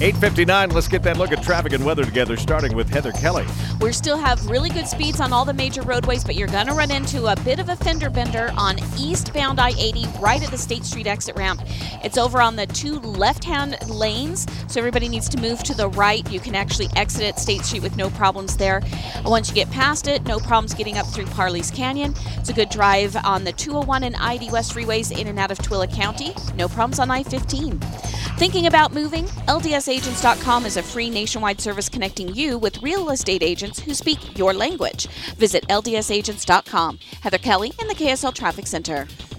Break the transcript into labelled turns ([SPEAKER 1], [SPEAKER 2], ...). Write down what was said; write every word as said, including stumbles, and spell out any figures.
[SPEAKER 1] eight fifty-nine, let's get that look at traffic and weather together, starting with Heather Kelly.
[SPEAKER 2] We still have really good speeds on all the major roadways, but you're going to run into a bit of a fender bender on eastbound I eighty right at the State Street exit ramp. It's over on the two left-hand lanes, so everybody needs to move to the right. You can actually exit at State Street with no problems there. Once you get past it, no problems getting up through Parley's Canyon. It's a good drive on the two oh one and I eighty West freeways in and out of Twilla County. No problems on I fifteen. Thinking about moving? L D S agents dot com is a free nationwide service connecting you with real estate agents who speak your language. Visit L D S agents dot com. Heather Kelly in the K S L Traffic Center.